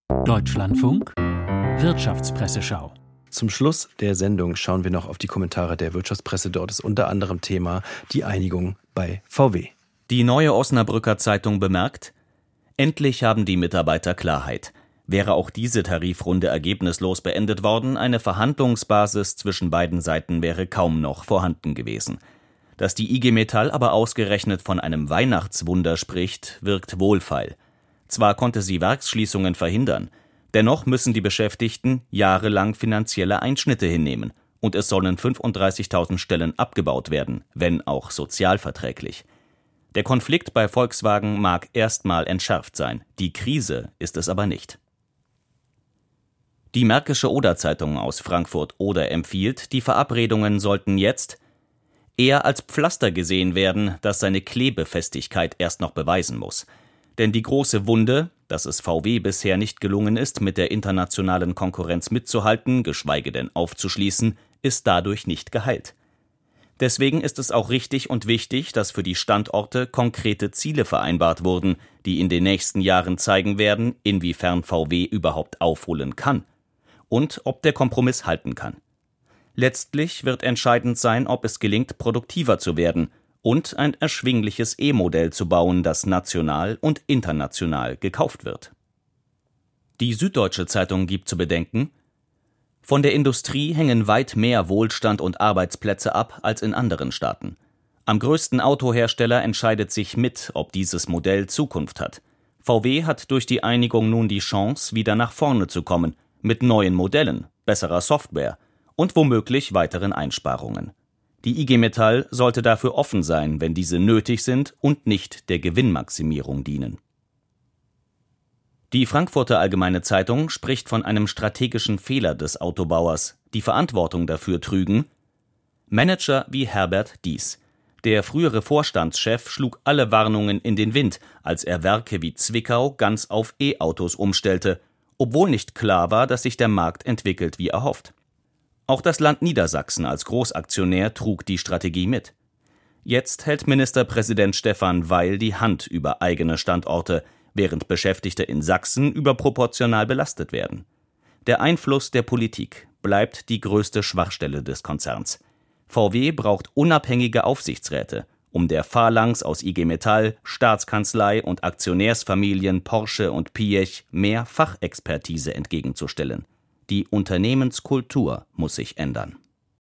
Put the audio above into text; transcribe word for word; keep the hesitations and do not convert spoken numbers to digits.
Deutschlandfunk Wirtschaftspresseschau. Zum Schluss der Sendung schauen wir noch auf die Kommentare der Wirtschaftspresse. Dort ist unter anderem Thema die Einigung bei V W. Die Neue Osnabrücker Zeitung bemerkt: Endlich haben die Mitarbeiter Klarheit. Wäre auch diese Tarifrunde ergebnislos beendet worden, eine Verhandlungsbasis zwischen beiden Seiten wäre kaum noch vorhanden gewesen. Dass die I G Metall aber ausgerechnet von einem Weihnachtswunder spricht, wirkt wohlfeil. Zwar konnte sie Werksschließungen verhindern, dennoch müssen die Beschäftigten jahrelang finanzielle Einschnitte hinnehmen und es sollen fünfunddreißigtausend Stellen abgebaut werden, wenn auch sozialverträglich. Der Konflikt bei Volkswagen mag erstmal entschärft sein, die Krise ist es aber nicht. Die Märkische Oder-Zeitung aus Frankfurt-Oder empfiehlt, die Verabredungen sollten jetzt eher als Pflaster gesehen werden, das seine Klebefestigkeit erst noch beweisen muss. Denn die große Wunde, dass es V W bisher nicht gelungen ist, mit der internationalen Konkurrenz mitzuhalten, geschweige denn aufzuschließen, ist dadurch nicht geheilt. Deswegen ist es auch richtig und wichtig, dass für die Standorte konkrete Ziele vereinbart wurden, die in den nächsten Jahren zeigen werden, inwiefern V W überhaupt aufholen kann und ob der Kompromiss halten kann. Letztlich wird entscheidend sein, ob es gelingt, produktiver zu werden und ein erschwingliches E-Modell zu bauen, das national und international gekauft wird. Die Süddeutsche Zeitung gibt zu bedenken: Von der Industrie hängen weit mehr Wohlstand und Arbeitsplätze ab als in anderen Staaten. Am größten Autohersteller entscheidet sich mit, ob dieses Modell Zukunft hat. V W hat durch die Einigung nun die Chance, wieder nach vorne zu kommen, mit neuen Modellen, besserer Software und womöglich weiteren Einsparungen. Die I G Metall sollte dafür offen sein, wenn diese nötig sind und nicht der Gewinnmaximierung dienen. Die Frankfurter Allgemeine Zeitung spricht von einem strategischen Fehler des Autobauers, die Verantwortung dafür trügen Manager wie Herbert Diess. Der frühere Vorstandschef schlug alle Warnungen in den Wind, als er Werke wie Zwickau ganz auf E-Autos umstellte, obwohl nicht klar war, dass sich der Markt entwickelt wie erhofft. Auch das Land Niedersachsen als Großaktionär trug die Strategie mit. Jetzt hält Ministerpräsident Stefan Weil die Hand über eigene Standorte, während Beschäftigte in Sachsen überproportional belastet werden. Der Einfluss der Politik bleibt die größte Schwachstelle des Konzerns. V W braucht unabhängige Aufsichtsräte, um der Phalanx aus I G Metall, Staatskanzlei und Aktionärsfamilien Porsche und Piech mehr Fachexpertise entgegenzustellen. Die Unternehmenskultur muss sich ändern.